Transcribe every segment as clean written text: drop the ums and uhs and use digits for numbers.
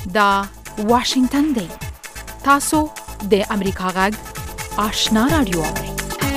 دا واشنگتن دی. تاسو د امریکا غږ آشنا رادیو اورئ.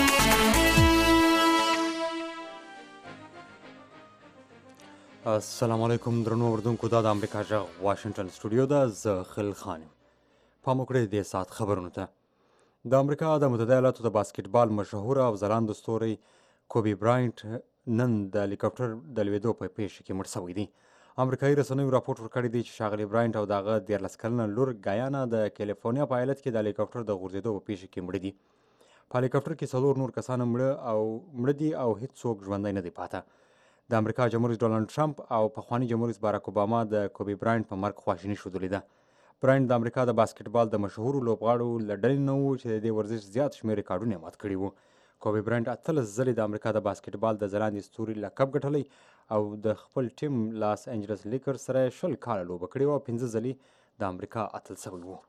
السلام علیکم درنو اردوونکو، دا د امریکا غږ واشنگټن سټوډیو ده. زه خلیل خان یم. پام وکړئ دې ساعت خبرونو ته. د امریکا د متحده ایالاتو د باسکټبال مشهوره او ځلانده ستوری کوبي براینټ نن د هلیکاپټر د لوېدو په پیښه کې مړ شوی دی. امریکایي رسنیو راپورټ ورکړی دی چې ښاغلي براینټ او د هغه 14 کلنه لور ګایانا د کیلیفورنیا په ایالت کې د هلیکاپټر د غورځېدو په پیښه کې مړه دي. په هلیکاپټر کې 4 نور کسان مړه دي او هیڅوک ژوندی نه دی پاته. د امریکا جمهور رئیس ډونالډ ټرمپ او پخواني جمهور رئیس باراک اوباما د کوبي براینټ په مرګ خواشیني ښودلې ده. براینټ د امریکا د باسکټبال د مشهورو لوبغاړو له ډلې نه و چې د دې ورزش زیات شمېر ریکارډونه یې مات کړي وو. کوبي براینټ 18 ځلې د امریکا د باسکټبال د ځلاندې ستوري لقب ګټلی او د خپل ټیم لاس انجلس لیکرز سره 20 کاله لوبه کړې وه او 15 ځلې د امریکا اتل شوی و.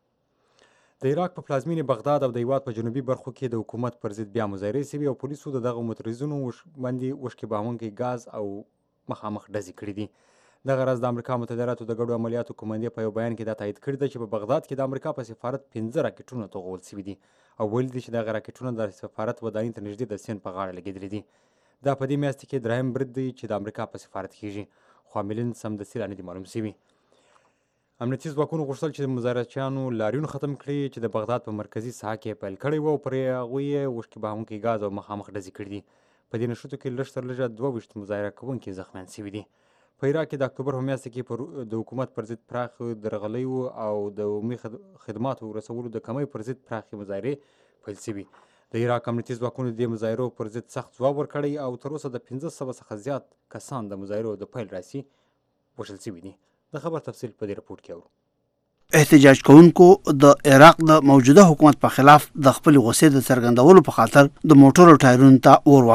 د عراق په پلازمینې بغداد او د هیواد په جنوبي برخو کې د حکومت پر ضد بیا مظاهرې شوي او پولیسو د دغه معترضینو باندې اوښکې بهونکی ګاز او مخامخ ډزې کړي دي. دغه راز د امریکا متحده ایالاتو د ګډو عملیاتو قومندې په یو بیان کې دا تایید کړی ده چې په بغداد کې د امریکا په سفارت 15 راکټونه توغول شوي دي او ویلي دي چې دغه راکټونه د سفارت ودانۍ ته نږدې د سیند په غاړه لګېدلي دي. دا په دې میاشت کې دریم برید دی چې د امریکا په سفارت کېږي، خو عاملین سمدستي را نه دي معلوم شوي. امنیتي ځواکونو غوښتل چې د مظاهرچیانو لاریون ختم کړي چې د بغداد په مرکزي ساحه کې پیل کړی و او پر هغوی یې اوښکې بهونکی ګاز او مخامخ ډزې کړي دي. په دې نښتو کې لږ تر لږه 22 مظاهره کوونکي زخمیان شوي دي. په عراق کې د اکتوبر په میاشت کې د حکومت پر ضد پراخ درغلیو او د عمومي خدماتو رسولو د کمۍ پر ضد پراخې مظاهرې پیل شوي. د عراق امنیتي ځواکونو د دې مظاهرو پر ضد سخت ځواب ورکړی او تر اوسه د 1500 څخه زیات کسان د مظاهرو د پیل راسي وژل شوي دي. د خبر تفصیل په دې رپورټ کې اورو. احتجاج کوونکو د عراق د موجوده حکومت په خلاف د خپل غصې د څرګندولو په خاطر د موټرو ټایرونو ته اور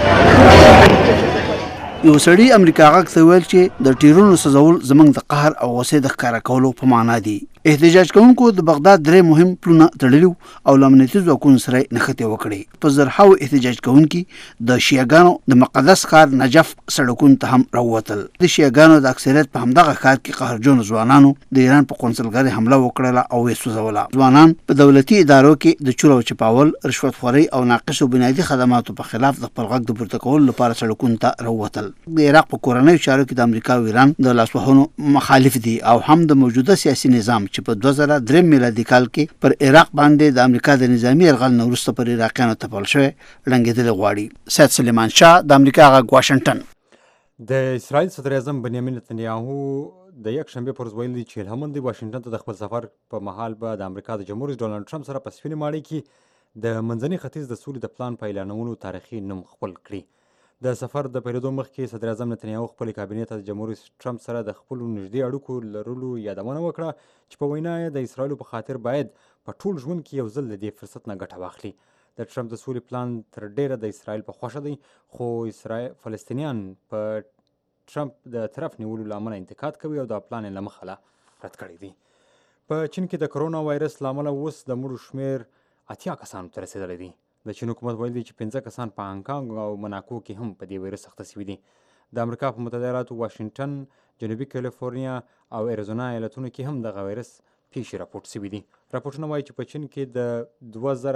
واچو. یو سړي امریکا غږ ته ویل چې د ټیرونو سوځول زموږ د قهر او غصې د ښکاره کولو په معنا دي. احتجاج کوونکو د بغداد 3 مهم پلونه تړلي او له امنیتي ځواکونو سره نښتې وکړې. په زرهاوو احتجاج کوونکي د شیعګانو د مقدس ښار نجف سړکونو ته هم راووتل. د شیعګانو د اکثریت په همدغه ښار کې قهرجنو ځوانانو د ایران په قونسلګرۍ حمله وکړله او یې سوځوله. ځوانان په دولتي ادارو کې د چور او چپاول، رشوتخورۍ او ناقصو بنیادي خدماتو په خلاف د خپل غږ د پورته کولو لپاره سړکونو ته راووتل. د عراق په کورنیو چارو کې د امریکا او ایران د لاسوهنو مخالف دي او هم د موجوده سیاسي نظام چې په 2003 میلادي کال کې پر عراق باندې د امریکا د نظامی یرغل نه وروسته پر عراقیانو تپل شوی ړنګېدل غواړي. سید سلیمان شاه، د امریکا غږ، واشنگټن. د اسرائیل صدر اعظم بنیامین نتنیاهو د یک شنبې پر ورځ ویلي چې هلمند دی واشنګټن ته د خپل سفر په مهال به د امریکا د جمهور رئیس ډونالډ ټرمپ سره په سپینې ماڼۍ کې د منځني ختیځ د سولې د پلان په اعلانولو تاریخي نوم خپل کړي. د سفر د پیلېدو مخکې صدر اعظم نتنیاهو خپل کابینې ته د جمهور رئیس ټرمپ سره د خپلو نږدې اړیکو لرلو یادونه وکړه چې په وینا یې د اسرائیلو په خاطر باید په ټول ژوند کې یو ځل د دې فرصت نه ګټه واخلي. د ټرمپ د سولې پلان تر ډیره د اسرائیل په خوښه دی، خو فلسطینیان په ټرمپ د طرف نیولو له امله انتقاد کوي او د پلان یې له مخه رد کړی دی. په چین کې د کرونا وایرس له امله اوس د مړو شمېر 80 کسانو ته رسېدلی دی. د چین حکومت ویل دی چې 15 کسان په هانګ او مناکو کې هم په دې وایرس اخته شوي دي. د امریکا په متحده ایالاتو واشنګټن، جنوبي کیلیفورنیا او اریزونا ایالتونو کې هم دغه وایرس پیښې راپورټ شوي دي. راپورټونه وایي چې په چین کې د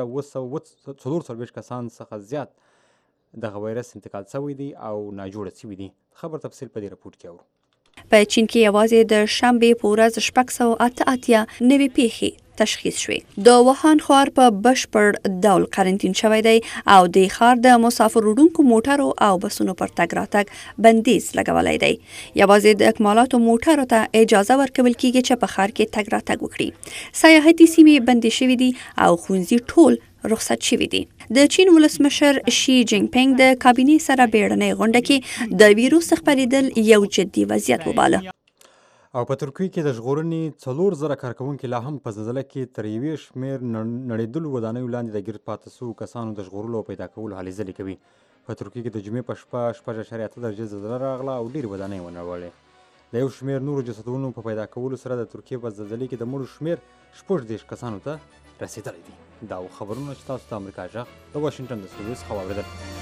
2944 کسان څخه زیات دغه وایرس انتقال شوی دی او ناجوړه شوي دي. خبر تفصیل په دې رپورټ کې اورو. په چین کې یوازې د شنبې په ورځ 688 نوې پیښې تشخیص شوې. د ووهان ښار په بشپړ ډول قرنطین شوی دی او د ښار د مسافر وړونکو موټرو او بسونو پر تګ راتګ بندیز لګولی دی. یوازې د اکمالاتو موټرو ته اجازه ورکول کیږي چې په ښار کې تګ راتګ وکړي. سیاحتي سیمې بندې شوي دي او ښوونځي ټول رخصت شوي دي. د چین ولسمشر شي جینګ پینګ د کابینې سره بیړنۍ غونډه کې د ویروس خپرېدل یو جدي وضعیت وباله. او په ترکیه کې د ژغورنې 4000 کارکوونکي لا هم په زلزله کې تر یوې شمېر نړېدلو ودانیو لاندې د ګرد پاتې شوو کسانو د ژغورلو او پیدا کولو هلې ځلې کوي. په ترکیه کې د جمعې په شپه 6.8 درجې زلزله راغله او ډېرې ودانۍ ونړولې. د یو شمېر نورو جسدونو په پیدا کولو سره د ترکیه په زلزلې کې د مړو شمېر 14 کسانو ته رسېدلی دی. دا خبرونه چې تاسو ته امریکا غږ د واشنګټن د سټوډیو څخه واورېدل.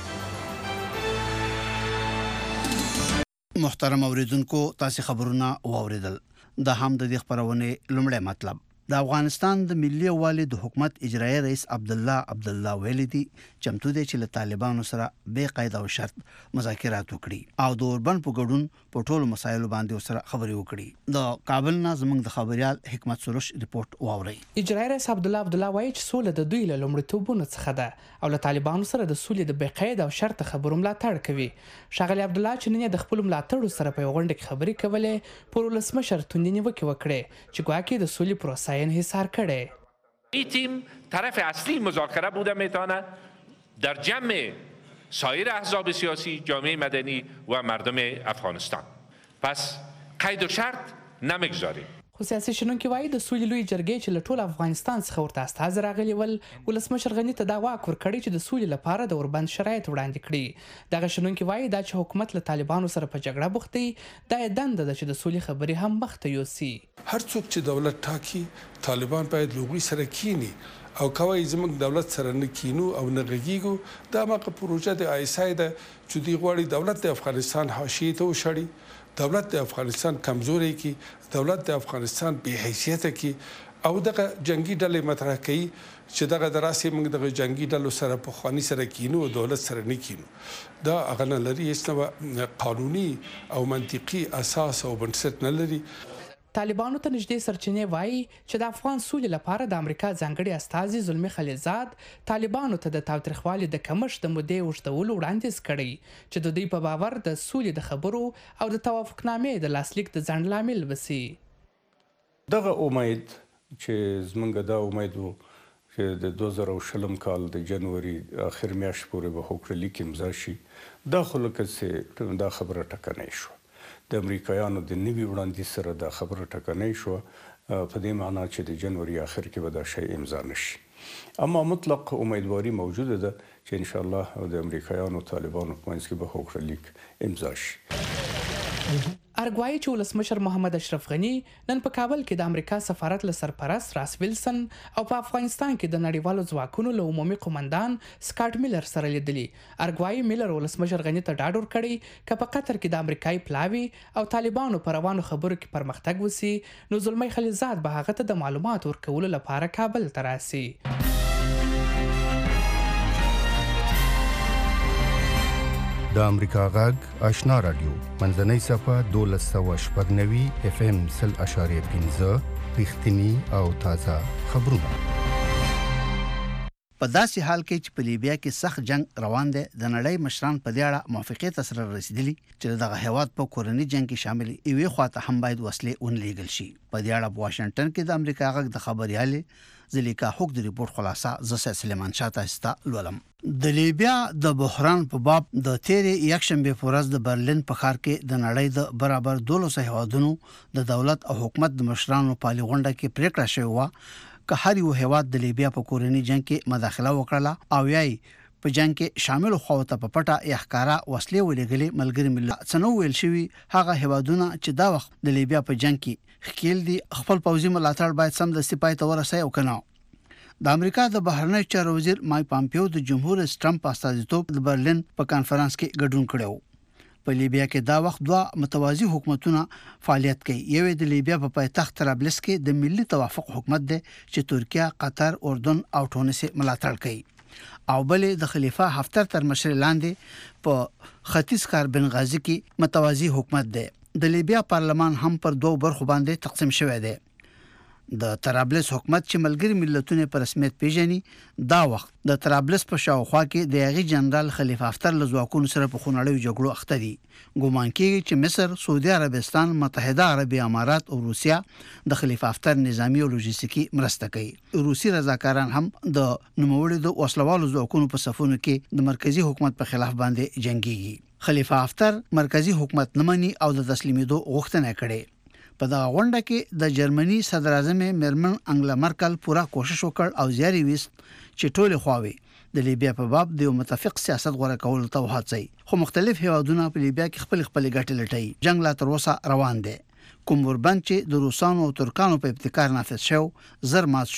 محترم اوریدونکو، تاسو خبرونه واوریدل. د هم د خبرونه لومړی مطلب د افغانستان د ملي والي د حکومت اجرایی رئیس عبدالله ویلي دي چمتو دي چې له طالبانو سره بې قید او شرط مذاکرات وکړي او د اوربن په ګډون په ټولو مسایلو باندې سره خبرې وکړي. د کابل نه زموږ د خبريال حکمت سروش ریپورت واوري. اجرایی رئیس عبدالله وایي چې سوله د دوی له لومړیتوبونو څخه ده او له طالبانو سره د سولې د بې قید او شرط خبرو ملاتړ کوي. ښاغلي عبدالله چې نن د خپل ملاتړو سره په غونډه کې خبرې کولې پر ولسمشر توندې نیوکې وکړې چې ګواکې د سولې پروسه انحصار کرده. این تیم طرف اصلی مذاکره بوده میتونه در جمع سایر احزاب سیاسی، جامعه مدنی و مردم افغانستان. پس قید و شرط نمیگذاریم. خو سیاسي شنونکي وایي د سولې لوی جرګې چې له ټول افغانستان څخه ورته استازي راغلي ول ولسمشر غني ته دا واک ورکړی چې د سولې لپاره د اوربند شرایط وړاندې کړي. دغه شنونکي وایي دا چې حکومت له طالبانو سره په جګړه بوخت دی دا یې دنده ده چې د سولې خبرې هم مخته یوسي. هر څوک چې دولت ټاکي طالبان باید له هغوی سره کینی او کوي زموږ دولت سره نه کینو او نه غږیږو. دا ماقه پروژه د آیسای ده چې دی غواړي دولت د افغانستان حاشیې ته وشړي، دولت د افغانستان کمزوري کی، دولت د افغانستان بې حیثیت کی او دغه جنگي ډلې مطرح کوي چې دغه دراسي موږ دغه جنگي ډلو سره په خواني سره کینو او دولت سره نه کینو. دا هغه نه لري هیڅ قانوني او منطقي اساس او بنسټ نه لري. طالبانو ته نږدې سرچینې وایي چې د افغان سولې لپاره د امریکا ځانګړي استازي زلمي خلیلزاد طالبانو ته د تاوتریخوالي د کمښت د مودې اوږدولو وړاندیز کړی چې د دوی په باور د سولې د خبرو او د توافقنامې د لاسلیک د ځنډ لامل وسی. دغه امید چې زمونږ دا امید وو چې د 2020 کال د جنوري اخر میاشت پورې به هوکړه امضا شي، دا خو لکه چې دا خبره ټکنۍ شوه. د امریکایانو د نوي وړاندیز سره دا خبره ټکنۍ شوه په دې معنا چې د جنوري اخر کې به دا شی امضا نشي. اما مطلق امیدواري موجوده ده چې ان شاء الله د امریکایانو طالبانو په منځ کې به هوکړه لیک امضا شي. ارګوایي چې ولسمشر محمد اشرف غني نن په کابل کې د امریکا سفارت له سرپرست راس ویلسن او په افغانستان کې د نړیوالو ځواکونو له عمومي قومندان سکاټ میلر سره لیدلي. ارګوایي میلر ولسمشر غني ته ډاډ ورکړی که په قطر کې د امریکایي پلاوي او طالبانو پر روانو خبرو کې پرمختګ وسی نو زلمی خلیلزاد به هغه ته د معلومات ورکولو لپاره کابل ته راسي. د امریکا غږ آشنا رادیو منځنۍ صفه 1290 FM 0.5 رښتینی او تازه خبرونه. په داسې حال کې چې په لیبیا کې سخت جنگ روان دی د نړۍ مشران په دې اړه موافقت سره رسیدلي چې دغه هیواد په کورنۍ جنگ کې شامل ایوي خواته هم باید وسلې ونلېږل شي. په دې اړه په واشنگټن کې د امریکا غږ د خبريالې زلیکا حق د ریپورت خلاصه زسه سلیمان شاه تاسو لولم. د لیبیا د بحران په باب د تیرې یکشنبه په ورځ د برلین په ښار کې د نړۍ د برابر 200 هیوادونو د دولت او حکومت د مشرانو په لغونډه کې پریکړه شوې و که هر یو هیواد د لیبیا په کورنۍ جنگ کې مداخله وکړه او یای په جنگ کې شامل خواته په پټه احکارا وسلې ولګلې. ملګری ملت څنو ویل شوی هغه هیوادونه چې دا وخت د لیبیا په جنگ کې خکېل دي خپل پوځي ملاتړ باید سم د سپای ته ورسوي او کنه. د امریکا د بهرنی چارو وزیر مایک پامپیو د جمهور رئیس ټرمپ استازیتوب د برلین په کانفرنس کې ګډون کړو. په لیبیا کې دا وخت دوه متوازی حکومتونه فعالیت کوي. یو د لیبیا په پایتخت طرابلس کې د ملي توافق حکومت دی چې ترکیه، قطر، اردن او ټونس ملاتړ کوي او بلې د خلیفہ حفتر تر مشر لاندې په ختیځ ښار بنغازي کې متوازی حکومت دی. د لیبیا پارلمان هم پر دوه برخو باندې تقسیم شوی دی. د طرابلس حکومت چې ملګری ملتونه په رسمیت پیژني دا وخت د طرابلس په شاوخوا کې د یغي جنرال خلیفہ حفتر له ځواکونو سره په خونړیو جګړو اخته دي. ګومان کیږي چې مصر، سعودي عربستان، متحده عربي امارات او روسیا د خلیفہ حفتر نظامی او لوجستیکي مرسته کوي. روسي رضاکاران هم د نوموړي د وسلوالو ځواکونو په صفونو کې د مرکزی حکومت په خلاف باندې جنگيږي. خلیفہ حفتر مرکزی حکومت نه مني او د تسلیمېدو غوښتنه کړې. په دا غونډه کې د جرمني صدر اعظم میرمن انګلا مرکل پورا کوشش وکړ او زیاري وست چې ټول خواوي د لیبیا په باب د متفق سیاست غوړه کول ته وهڅي. خو مختلف هیوادونه په لیبیا کې خپل ګټې لټي. جنگ لا تر اوسه روان دی. کوم وربند چې د روسانو او ترکانو په ابتکار نافذ شو زر مات شو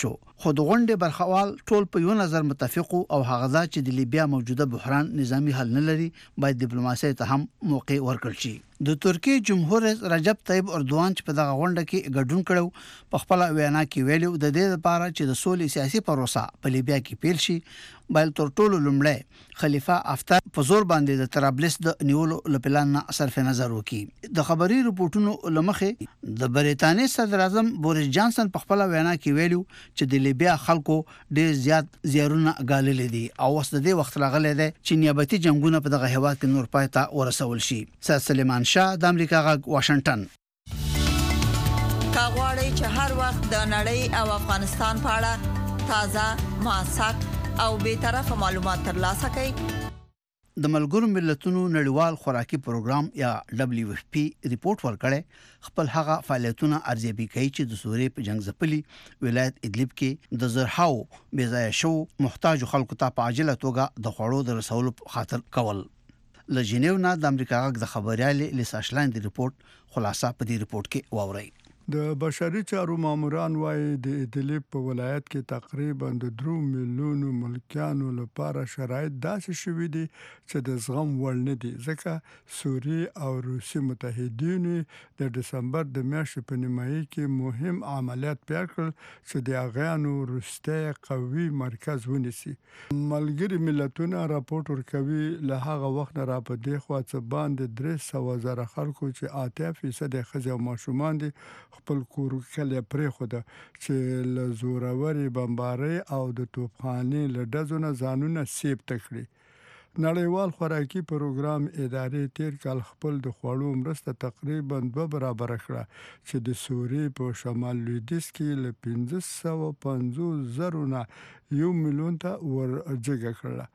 خو د غونډې برخوال ټول په یو نظر متفق او هغه دا چې د لیبیا موجوده بحران نظامی حل نه لري باید ډیپلوماسي ته هم موقع ورکړل شي. د ترکی جمهور رئیس رجب طیب اردوغان چې په دغه غونډه کې ګډون کړو په خپل وینا کې ویلو د دې لپاره چې د سولې سیاسي پروسه په لیبیا کې پیل شي بل تر ټولو لومړی خلیفہ حفتر په زور باندې د طرابلس د نیولو لپلان نه صرف نظر وکړي. د خبري رپورټونو لمخه د بریتانیا صدر اعظم بوریس جانسن په خپل وینا کې ویلو چې د لیبیا خلکو ډېر زیات زیارونه غاللې دي او اوس د دې وخت راغلی دی چې نیابتي جنگونه په دغه هیواد کې نور پای ته ورسول شي. سید سلیمان شاه د امریکا غږ واشنگټن. کاغوري چې هر وخت د نړۍ او افغانستان په اړه تازه موثق او به طرفه معلومات ترلاسه کړئ. د ملګرو ملتونو نړیوال خوراکي پروګرام یا WFP ریپورت ورکړی خپل هغه فعالیتونه ارزیابي کوي چې د سوریې په جنگ ځپلي ولایت ادلب کې د زرهاو بېځایه شو محتاج خلکو ته په عاجله توګه د خوړو د رسولو خاطر کول. له جنیو نه د امریکا غږ د خبريال لیسا شلاین د ریپورت خلاصه په دې ریپورت کې واوري. د بشري چارو ماموران وايي د ادلب په ولایت کې تقریبا 3 میلیون ملکیانو لپاره شرایط داسې شوي دي چې د زغم وړ نه دي ځکه سوریې او روسي متحدین د دسمبر د میاشتې په نیمایي کې مهم عملیات پیل کړل چې د اغیانو وروستی قوي مرکز ونیسي. ملګري ملتونه راپور ورکوي له هغه وخت را په دې خوا څه باندې 300,000 خلکو چې 80% ښځې او ماشومان دي خپل کور کله پرې خو ده چې له زوروري بمباري او د توپخانې له ډزونه ځانونه سیب تکړي. نړیوال خوراکي پروګرام ادارې تیر کال خپل د خوړو مرسته تقریبا 2 برابر کړه چې د سوریې په شمال لویدیځ کې له 550,000 نه 1 میلیون ته ورجګه کړه.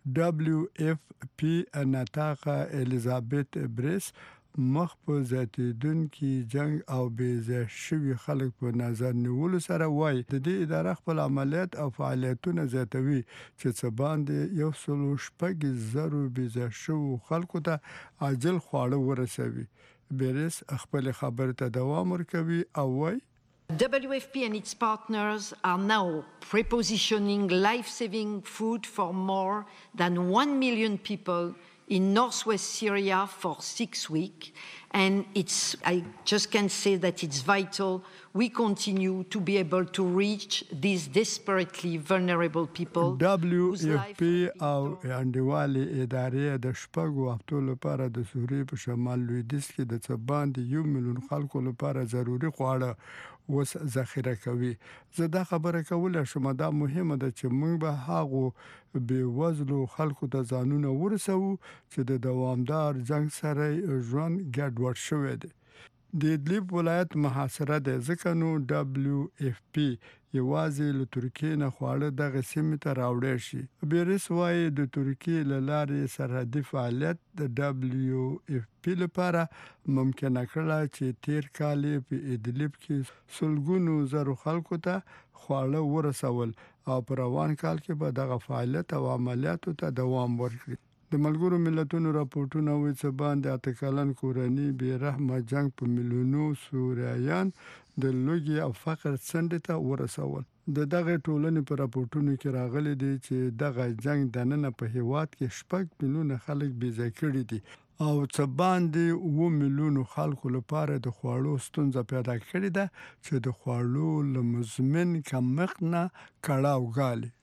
WFP نتاقه الیزابت بریس مخ په زیاتیدونکو جنگ او بېځای شوي خلک په نظر نیولو سره وایي د دې اداره خپل عملیات او فعالیتونه زیاتوي چې څه باندې 160,000 بېځای شوو خلکو ته عاجل خواړه ورسوي. بریس خپل خبرې ته دوام ورکوي او وایي WFP and its partners are now prepositioning life-saving food for more than 1 million people in northwest Syria for 6 weeks, and I just can say that it's vital we continue to be able to reach these desperately vulnerable people. WFP او انډیوالي ادارې د شپږو هفتو لپاره د سوریې په شمال لویدیځ کې د څه باندې 1 میلیون خلکو لپاره ضروري خواړه وس ذخیره کوي. زه دا خبره کوله شم دا مهمه ده چې موږ به هغه بې وزلو خلکو ته ځانونه ورسو چې د دوامدار جنگ سره ژوند ګډوډ شوی دی. د ادلب ولایت محاصره ده ځکه نو WFP یوازې له ترکیې نه خواړه دغه سیمې ته راوړی شي. بریس وايي د ترکیې له لارې سرحدي فعالیت د WFP لپاره ممکنه کړه چې تیر کال په ادلب کې سلګونو زرو خلکو ته خواړه ورسول او په روان کال کې به دغه فعالیت او عملیاتو ته دوام ورکړي. د ملګرو ملتونو راپورټونه وایي چې باندې اتکلن کورنی بې رحمه جنگ په میلیونو سوریایان د لوږې او فقر څنډې ته ورسول. د دغه ټولنې په راپورټونو کې راغلي دي چې دغه جنگ دننه په هیواد کې 6 میلیونه خلک بېځای کړي دي او څه باندې 2 میلیونه خلکو لپاره د خوړو ستونزه پیدا کړې ده چې د خوړو له مزمن کمښت نه کړاو غالي.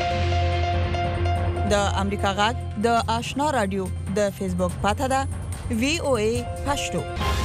د امریکا غږ د آشنا رادیو د فیسبوک پاته ده VOA پښتو.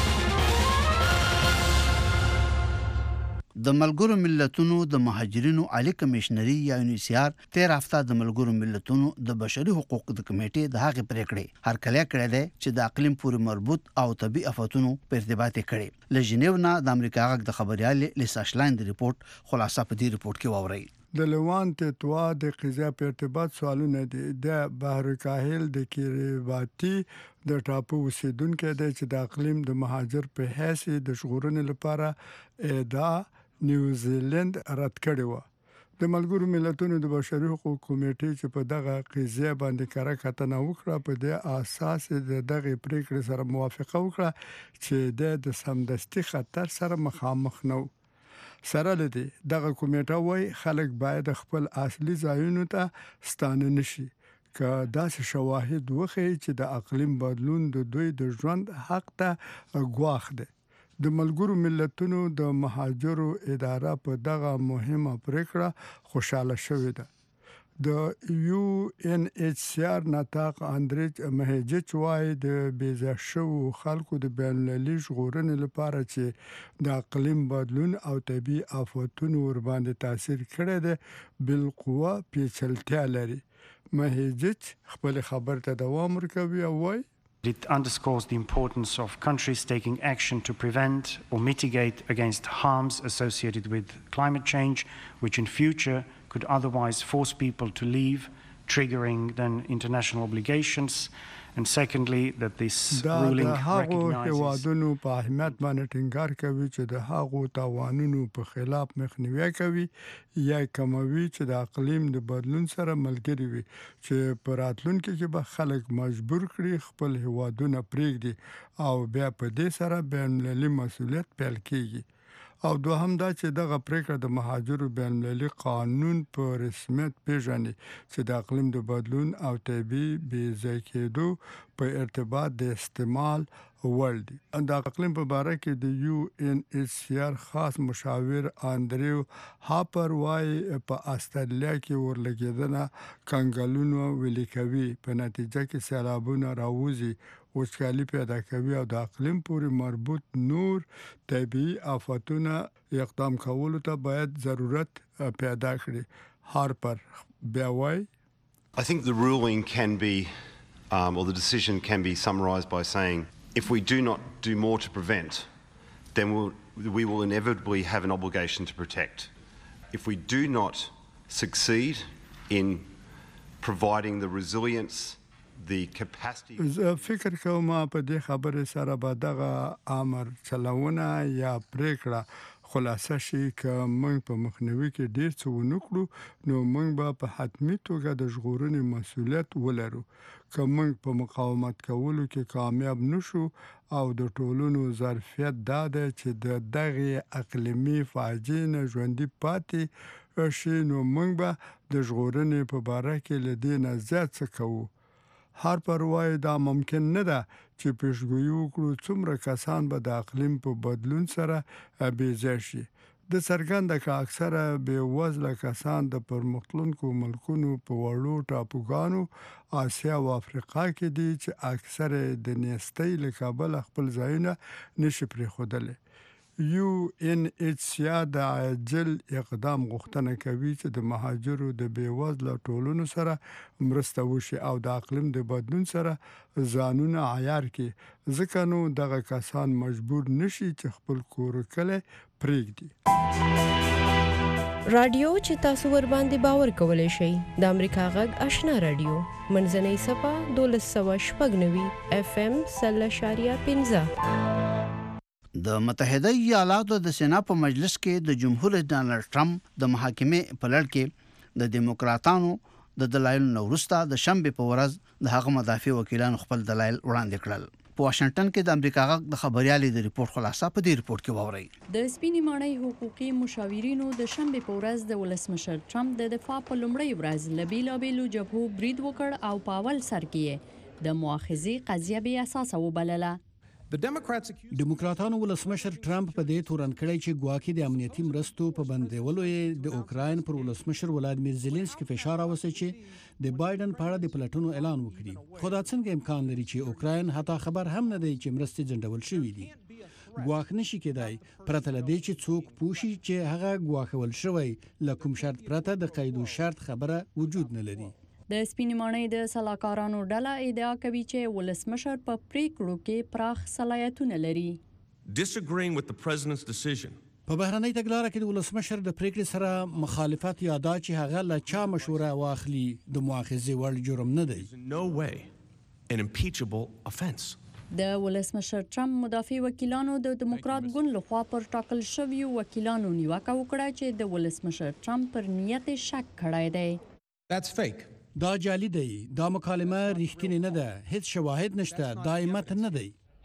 د ملګرو ملتونو د مهاجرینو عالی کمشنري یا UNHCR 13 هفته د ملګرو ملتونو د بشري حقوقو د کمیټې د هغې پریکړې هر کله کړې ده چې د اقلیم پورې مربوط او طبي آفاتونو په ارتباط کړي. له جنیو نه د امریکا غږ د خبريال لیسا شلاین د ریپورت خلاصه په دې ریپورت کې واوري. د لوانت توا د قضا په ارتباط سوالونه دي. د بحر کاهل د کیریباتی د ټاپو اوسیدونکو د چې د اقلیم د مهاجر په حیث د شغورن لپاره دا نیوزیلند رد کړی و. د ملګرو ملتونو د بشري حقوقو کمیټې چې په دغه قضیه باندې کار کتنه وکړه په دې اساس د دغه پریکړې سره موافقه وکړه چې د سمدستي خطر سره مخامخ نو. سره لدی دغه کمیټه وای خلک باید خپل اصلي ځایونو ته ستانه نشي که داسې شواهد وخی چې د اقلیم بدلون د دوی د ژوند حق ته ګواښ دی. د ملګرو ملتونو د مهاجرو اداره په دغه مهمه پریکړه خوشاله شوې ده. د UNHCR نطاق اندریج مهیجچ وای د بیزا شو خلکو د بین المللي ژغورنې لپاره چې د اقلیم بدلون او طبي آفتونو ور باندې تاثیر کړی دی بالقوه پیچلتیا لري. مهیجچ خپل خبر ته دوام ورکوي او وای It underscores the importance of countries taking action to prevent or mitigate against harms associated with climate change, which in future could otherwise force people to leave, triggering then international obligations. And secondly, that this ruling recognizes هیوادونو په اهمیت باندې ټینګار کوي چې د هغو تاوانونو په خلاف مخنیوي کوي یا کموي چې د اقلیم د بدلون سره ملګری وي چې په راتلونکي کې به خلک مجبور کړي خپل هیوادونه پرېږدي او بیا په دې سره بین المللي مسؤلیت پیل کیږي. او دوهم دا چې دغه پریکړه د مهاجرو بین المللي قانون په رسمیت پیژني چې د اقلیم د بدلون او طبي بې ځای کېدو په ارتباط د استعمال وړ دي. د اقلیم په باره کې د UNHCR خاص مشاور اندریو هاپر وای په استرالیا کې ورلګیدنه کنګلونو ویلي کوي په نتیجه کې سیلابونه راوځي وچکالي پیدا کوي او د اقلیم پورې مربوط نور طبي آفتونه اقدام کولو ته باید ضرورت پیدا کړي. هارپر بیا وای I think the ruling can be or the decision can be summarised by saying if we do not do more to prevent, then we will inevitably have an obligation to protect. If we do not succeed in providing the resilience, the capacity. فکر کوم په دې خبره سره به دغه امر چلونه یا پریکړه خلاصه شي که موږ په مخنیوي کې ډیر څه ونکړو نو موږ به په حتمی توګه د ژغورنې مسؤلیت ولرو. که موږ په مقاومت کولو کې کامیاب نشو او د ټولونو ظرفیت دا دی چې د دغه اقلیمي فاجعې نه ژوندي پاتې شي نو موږ به د ژغورنې په باره کې له دې نه زیات څه کوو. هارپر وای دا ممکن نه ده چې پیشګویي وکړو څومره کسان به د اقلیم په بدلون سره بې ځای شي. د څرګنده که اکثره بې وزله کسان د پرمختلونکو ملکونو په وړو ټاپوګانو آسیا او افریقا کې دي چې اکثره د نیستۍ له کبله خپل ځایونه نشي پرېښودلی. UNHCR د عاجل اقدام غوښتنه کوي چې د مهاجرو د بیوزله ټولنو سره مرسته وشي او د اقلیم د بدلون سره ځانونه عیار کړي ځکه نو دغه کسان مجبور نشي چې خپل کور کله پرېږدي. رادیو چې تاسو ور باندې باور کولای شئ د امریکا غږ آشنا رادیو منځنۍ صفه 1290 FM 0.15 د متحده ایالاتو د سنا په مجلس کې د جمهور رئیس ډانلډ ټرمپ د محاکمې په لړ کې د دیموکراتانو د دلایل نورسته د شنبه په ورځ د هغه مدافع وکیلانو خپل دلایل وړاندې کړل. په واشنگټن کې د امریکا غږ د خبريالي د ریپورت خلاصه په دې ریپورت کې ووري. د سپینې ماڼۍ حقوقي مشاورینو د شنبه په ورځ د ولسمشر ټرمپ د دفاع په لومړۍ ورځ لبیلابیلو جبهو برید وکړ او په اول سر کې د مؤاخذې قضیه بې اساسه وبلله. ډیموکراتانو ولسمشر ټرمپ په دې تورن کړی چې ګواکې د امنیتي مرستو په بندولو یې د اوکراین پر ولسمشر ولادیمیر زيلنسکي فشار راوستی چې د بایدن په اړه د پلټونو اعلان وکړي. خو دا څنګه امکان لري چې اوکراین حتی خبر هم نه دی چې مرستې ځنډول شوې دي. ګواښ نشي کېدای پرته له دې چې څوک پوښي چې هغه ګواښول شوی له کوم شرط پرته د قید او شرط خبره وجود نه لري. د سپینې ماڼۍ د سلاکارانو ډله ادعا کوي چې ولسمشر په پریکړو کې پراخ صلاحیتونه لري. Disagreeing with the president's decision. په بهرنۍ تګلاره کې د ولسمشر د پریکړې سره مخالفت یا دا چې هغه له چا مشوره واخلي د مؤاخذې وړ جرم نه دی. No way an impeachable offense. د ولسمشر ټرمپ مدافع وکیلانو د دیموکرات ګوند لخوا پر ټاکل شویو وکیلانو نیوکه وکړه چې د ولسمشر ټرمپ پر نیت شک کړی دی. That's fake. دا جعلي دی. دا مکالمه ریښتینې نه ده. هیڅ شواهد نشته. دا متن نه دی.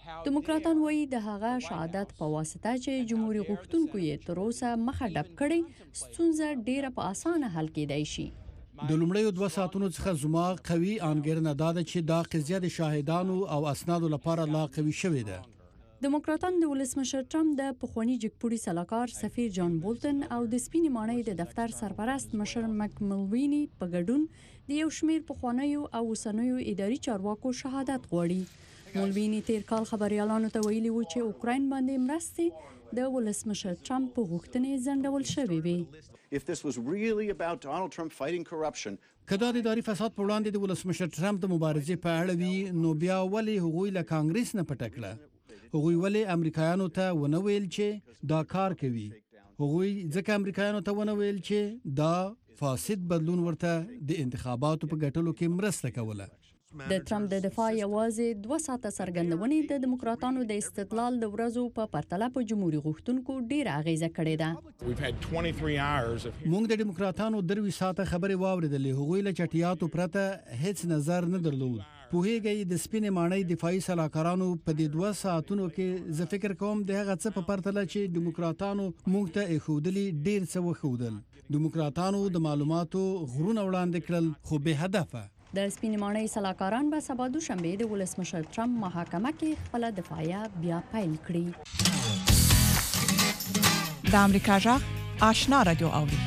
دیموکراتان وایي د هغه شهادت په واسطه چې جمهوریت غوښتونکو یې تر اوسه مخه ډب کړي ستونزه ډیره په اسانه حل کېدای شي. د لومړیو 2 ساعتونو څخه زما قوي انګیرنه دا ده چې دا قضیه د شاهدانو او اسنادو لپاره لا قوي شوې ده. دیموکراتان د ولسمشر ټرمپ د پخوانی جګپوړي سلاکار سفیر جان بولتن او د سپینې ماڼۍ د دفتر سرپرست مشر مک ملوینی په ګډون د یو شمیر پخوانیو او اوسنیو اداري چارواکو شهادت غواړي. ملوینی تیر کال خبريالانو ته ویلي و چې اوکراین باندې مرستې د ولسمشر ټرمپ په غوښتنې ځنډول شوې وي. If this was really about Donald Trump fighting corruption, کدا د اداري فساد په وړاندې د ولسمشر ټرمپ د مبارزې په اړه وی نو بیا ولې هغوی له کانګرس نه پټکړه؟ هغوی ولې امریکایانو ته ونه ویل چې دا کار کوي؟ هغوی ځکه امریکایانو ته ونه ویل چې دا فاسد بدلون ورته د انتخاباتو په ګټلو کې مرسته کوله. د ټرمپ د دفاع یوازې 2 ساعته څرګندونې د دیموکراتانو د استدلال د ورځو په پرتله په جمهوریت غوښتونکو ډیره اغیزه کړې ده. موږ د دیموکراتانو 3 ساعته خبرې واوریدلې. هغوی له چټیاتو پرته هیڅ نظر نه درلود. پوهیږئ د سپینې ماڼۍ دفاعي سلاکارانو په دې 2 ساعتونو کې زه فکر کوم د هغه څه په پرتله چې دیموکراتانو موږ ته ایښودلي ډیر څه وښودل. دیموکراتانو د معلوماتو غرونه وړاندې کړل خو به هدفه. د سپینې ماڼۍ سلاکاران به سبا دوشنبه د ولسمشر ټرمپ محاکمه کې خپل دفاعیه بیا پیل کړي. د امریکا غږ آشنا رادیو اوري.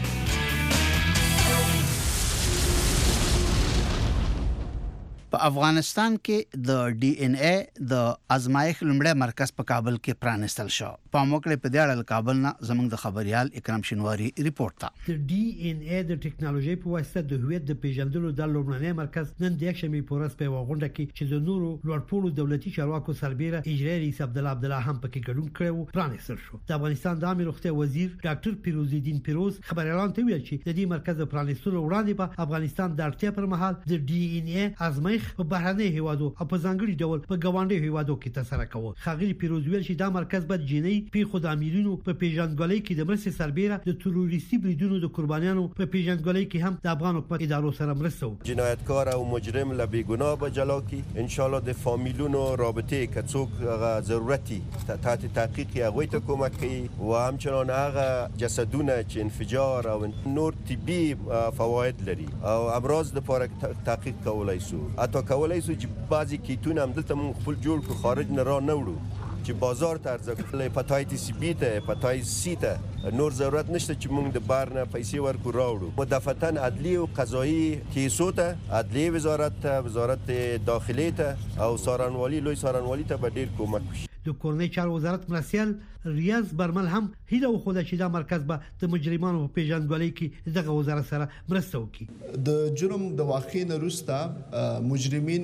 په افغانستان کې د ډي ان اي د ازمایښت لومړی مرکز په کابل کې پرانستل شو. په موکل په دې اړه کابل نه زموږ د خبريال اکرام شنواری ریپورت تا. د ډي ان اي د ټکنالوژي په واسطه د هویت د پیژندلو د لومړنی مرکز نن د یکشنبه پورس په وغونډه کې چې د نورو لوړپوړو دولتي چارواکو سربېره اجرایي رئیس عبدالله هم پکې ګډون کړو پرانستل شو. د افغانستان د عامه روغتیا وزیر ډاکټر پیروز الدین پیروز خبريالان ته ویل چې د دې مرکز پرانستلو وړاندې په افغانستان د اړتیا پر مهال د ډي ان اي ازمایښت په بهرني هیوادو او په ځانګړي ډول په ګاونډي هیوادو کې ترسره کوي. خاغلی پیروز ویل چې دا مرکز به جنۍ په خود امیرینو په پیژندګلۍ کې د مرستې سربېره د تروریستي بریدونو د قربانیانو په پیژندګلۍ کې هم د افغان حکومت ادارو سره مرسته وکړي. جنایتکار او مجرم له بیګناه به جلا کی ان شاء الله د فامیلونو رابطه که څوک ضرورتي تحت تحقیق هغه ته کومک کوي او همچنان هغه جسدونه چې انفجار او نور طبي فواید لري او امراض د لپاره تحقیق کولای شو. حتی کولای شو چې بعضی کیتونه هم دلته مون خپل جوړ کو خارج نه را نوړو چې بازار ته ارزښت هپاتایتس بی ته هپاتایتس سی ته نور ضرورت نشته چې مونږ د بار نه پیسې ورکو راوړو. مدافعتن عدلی او قضایی کیسو ته عدلیه وزارت ته وزارت داخلي ته او سارنوالي لوی سارنوالي ته به ډیر کومک وشي. د کورنۍ چارو وزارت مرسیال ریاض برمل هم هیله وخوده چې دا مرکز به د مجرمانو په پیژندګلۍ کې دغه وزارت سره مرسته وکړي. د جرم د واقع نه وروسته مجرمین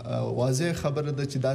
واضح خبره ده چې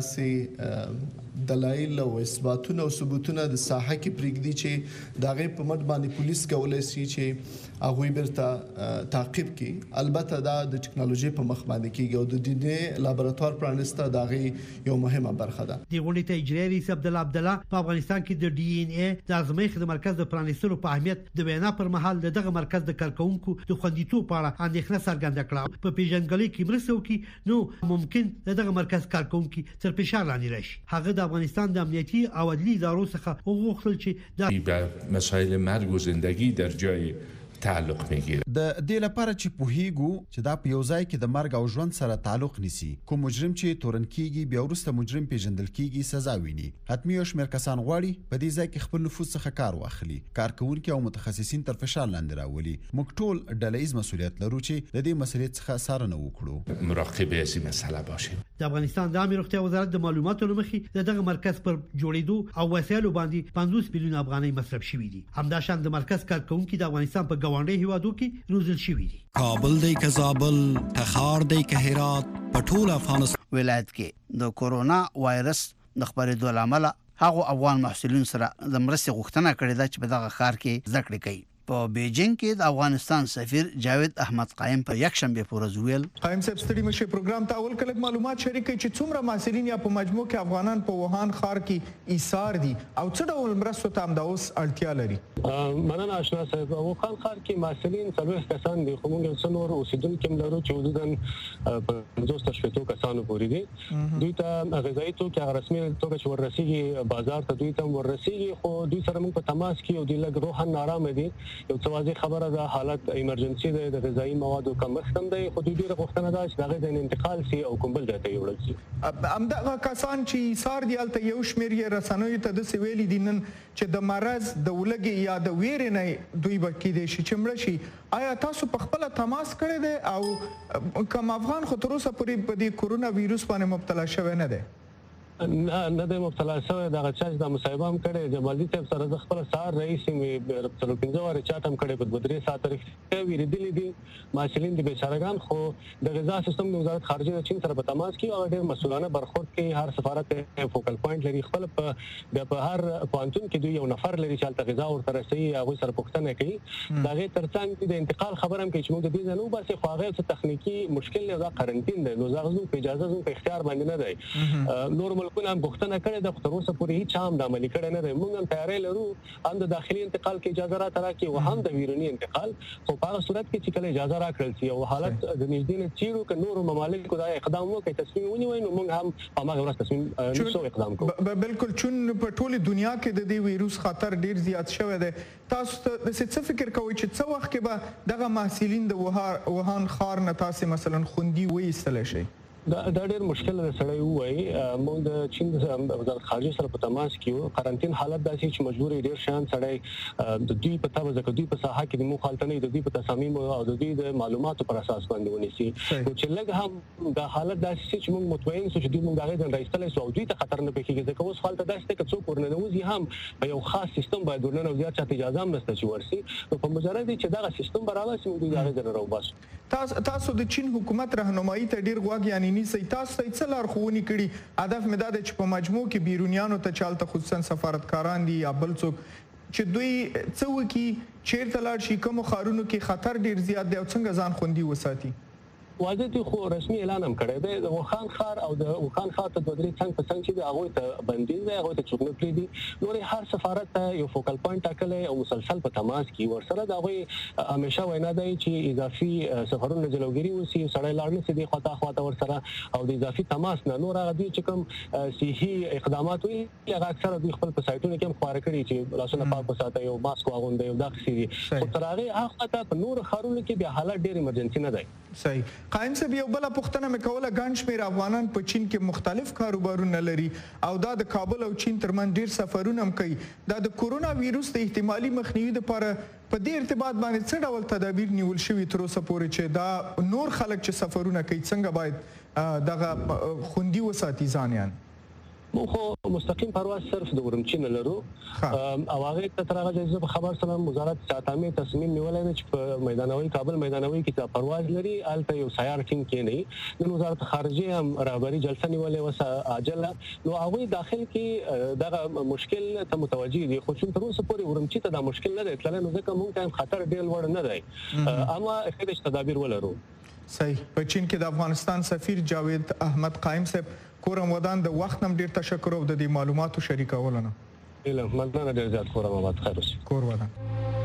داسې دلایل او اثباتونه او ثبوتونه د ساحه کې پرېږدي چې دغه په مټ باندې پولیس کولای شي چې هغه بیرته تعقیب کړي. البته دا د ټکنالوژي په مخ باندې کېږي او د دې لابراتوار پرانسته دغه یو مهمه برخه ده. د غونډې ته اجرایي رئیس عبدالله په افغانستان کې د ډي ان اي د ازمایښت د مرکز د پرانستلو په اهمیت د وینا پر مهال دغه مرکز د کارکونکو د خوندیتوب په اړه اندېښنه څرګنده کړه. په پیژندګلۍ کې مرسته وکړي نو ممکن دغه مرکز کارکونکو تر فشار لاندې راشي. هغه د افغانستان د امنیتي او عدلي ادارو څخه وغوښتل چې د مسائل مرگ و زندگی در جای تعلق میگیره. د دې لپاره چې پوهیږو چې دا په یو ځای کې د مرګ او ژوند سره تعلق نیسي. کوم مجرم چې تورن کیږي بیا ورسته مجرم پیژندل کیږي سزا ویني. حتمی یو شمېر کسان غواړي په دې ځای کې خپل نفوذ څخه کار واخلي. کارکونکو او متخصصین تر فشار لاندې راولي. موږ ټول ډله‌ایز مسؤلیت لرو چې د دې مسلې څخه څارنه وکړو. مراقبه از این مسئله باشه. د افغانستان د عامه روغتیا وزارت د معلوماتو لمخې دغه مرکز پر جوړېدو او وسایلو باندې 50 میلیون افغانۍ مصرف شوې دي. همداشان د مرکز کارکونکو د افغانستان په ګاونډي هیوادو کې روزل شوی دي. کابل دی که زابل، تخار دی که هرات، په ټول افغانستان ولایت کې د کورونا وایرس د خپرېدو لامل هغه افغان محصلین سره د مرستې غوښتنه کړې ده چې په دغه ښار کې زده کړې کوي. په بیجینګ کې د افغانستان سفیر جاوید احمد قائم په یک شنبه پورز ویل قائم صاحب ستړي مشه پروګرام ته اول کله معلومات شریک کړي چې څومره محصلین یا په مجموع کې افغانان په ووهان ښار کې ایثار دي او څه ډول مرستو ته هم دا اوس اړتیا لري. مننه آشنا صاحب. ووهان ښار کې محصلین 40 کسان دي خو موږ څو نور اوسیدونکو هم لرو چې حدوداً 50 کسانو پورې دي. دوی ته غذایي توکي هغه رسمي توګه چې ورسیږي بازار ته دوی ته ورسیږي خو دوی سره موږ په تماس کې یو د لږ روحاً نارامه دي. یو څه واضح خبره ده حالت ایمرجنسي ده د غذایي موادو کمښت هم دی خو دوی ډېره غوښتنه ده چې د هغې ځای نه انتقال شي او کوم بل ځای ته یوړل شي. همدغه کسان چې ایثار دي هلته یو شمېر یې رسنیو ته داسې ویلي دي نن چې د مرض د ولږې یا د ویرې نه دوی به کیدای شي چې مړه شي. آیا تاسو په خپله تماس کړی دی او کوم افغان خو تر اوسه پورې په دې کورونا ویروس باندې مبتلا شوی نه دی؟ نه د مبتلا شوی دغه چا چې دا مصاحبه هم کړې جمالدین صاحب سره زه خپله سهار رئیس یې 15 وارې چاټ هم کړی په 2-3 ساعته رښتیا ویرېدلي دي محصلین د بیچارهګان خو د غذا سیستم د وزارت خارجه د چین سره په تماس کې هغه ډېر مسؤلانه برخورد کوي. هر سفارت فوکل پوینټ لري خپل په هر پوهنتون کې دوی یو نفر لري چې هلته غذا ورته رسوي هغوی سره پوښتنه کوي. د هغې تر څنګ د انتقال خبره هم کوي چې موږ د دې ځای نه وباسئ خو هغه څه تخنیکي مشکل دی دا قرنطین دی نو هغه زموږ په اجازه زموږ په اختیار باندې نه دی. نور ملکونه هم پوښتنه کړې ده خو تر اوسه پورې هېڅ هم د عملي کړی نه دی. موږ هم تیاری لرو هم د داخلي انتقال کې اجازه راته راکړي او هم د بیروني انتقال خو په هغه صورت کې چې کله اجازه راکړل شي او حالت د نږدې نه څېړو که نورو ممالکو دا اقدام وکړي تصمیم ونیوي نو موږ هم په هماغه ورځ تصمیم نشو اقدام کوو. بالکل چون په ټولې دنیا کې د دې ویروس خطر ډېر زیات شوی دی. تاسو داسې څه فکر کوئ چې څه وخت کې به دغه محصلین د ووهان ښار نه تاسې مثلا خوندي وایستلی شئ؟ دا ډېر مشکل دی سړی ووایي. موږ د چین د وزارت خارجه سره په تماس کې یو قرنطین حالت داسې چې مجبور یې ډېر شیان سړی د دوی په تبه ځکه دوی په ساحه کې د موږ هلته نه د دوی په تصامیمو او د دوی د معلوماتو پر اساس باندې ونیسي نو چې لږ هم دا حالت داسې چې موږ مطمئن شو چې دوی موږ د هغې ځای نه راایستلی شو او دوی ته خطر نه پېښېږي ځکه اوس هلته داسې دی که څوک ورننوځي هم په یو خاص سیستم باید ورننوځي هر چاته اجازه هم نشته چې ورسي نو په مجرد چې دغه سیستم به راوباسي موږ دوی د هغې ځای نه راوباسو. تاسو د چین حکومت رهنمایي ته ډېر غوږ یعنې نیسئ. تاسو ته څه لارښوونې کړي؟ هدف مې دا دی چې په مجموع کې بیرونیانو ته چې هلته خصوصا سفارتکاران دي یا بل څوک چې دوی څه وکړي چیرته لاړ شي کومو ښارونو کې خطر ډېر زیات دی او څنګه ځان خوندي وساتي؟ واضح دي خو رسمي اعلان هم کړی دی د ووهان ښار او د ووهان ښار ته 2-3 څنګ په څنګ چې دی هغوی ته بندیز دی هغوی ته څوک نه پرېږدي. نور هر سفارت ته یو فوکل پوینټ ټاکلی او مسلسل په تماس کې ورسره د هغوی همیشه وینا دی چې اضافي سفرونو نه جلوګیري وسي سړی لاړ نه سي دې خوا تا خوا ته ورسره او د اضافي تماس نه نور هغه دوی چې کوم صحي اقدامات وي هغه اکثره دوی خپل په سایټونو کې هم خواره کړي چې لاسونه پاک وساتئ یو ماسک واغوندئ او دغسې دي خو تر هغې هاخوا ته په نورو ښارونو کې بیا حالت ډېر ایمرجنسي نه دی. صحیح. قایم صاحب یو بله پوښتنه مې کوله ګڼ شمېر افغانان په چین کې مختلف کاروبارونه لري او دا د کابل او چین ترمنځ ډېر سفرونه هم کوي. دا د کورونا ویروس د احتمالي مخنیوي دپاره په دې ارتباط باندې څه ډول تدابیر نیول شوي تر اوسه پورې چې دا نور خلک چې سفرونه کوي څنګه باید دغه خوندي وساتي ځانیان؟ موږ خو مستقیم پرواز صرف د ورمچي نه لرو او هغې ته تر هغه ځای زه په خبر سره وزارت چاتامې تصمیم نیولی دی چې په میدانوي کابل میدانوي کې دا پرواز لري هلته یو سیار ټیم کېنوي. نن وزارت خارجه هم رهبري جلسه نیولې وه عاجله نو هغوی داخل کې دغه مشکل ته متوجه دي خو چون تر اوسه پورې ورمچي ته دا مشکل نه دی تللی نو ځکه موږ ته هم خطر ډېر لوړ نه دی اما ښه دی چې تدابیر ولرو. صحیح. په چین کې د افغانستان سفیر جاوید احمد قائم صاحب کورم ودان د وخت هم ډېر تشکر او د دې معلوماتو شریکولو نه. مننه ډېر زیات کورم آباد خیر اوسئ. کور ودان.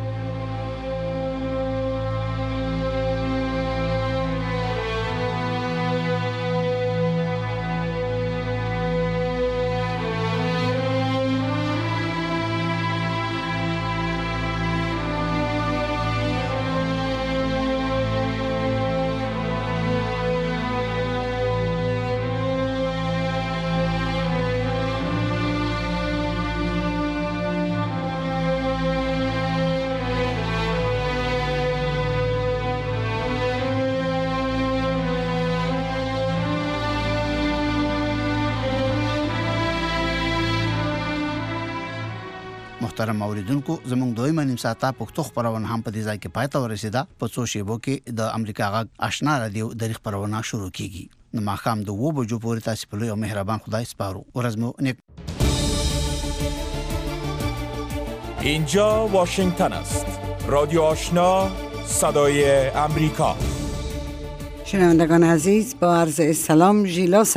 محترم اوریدونکو زموږ دویمه نیم ساعته پښتو خبرونه هم په دې ځای کې پای ته ورسیده. په څو شیبو کې د امریکا غږ آشنا رادیو د خبرونه شروع کیږي. نو ماښام د 2 بجو پورې تاسو په لوی او مهربان خدای سپارو. ورځ مو نیک. اینجا واشنگتن است. رادیو آشنا صدای امریکا. شنوندگان عزیز با عرض سلام ژیلا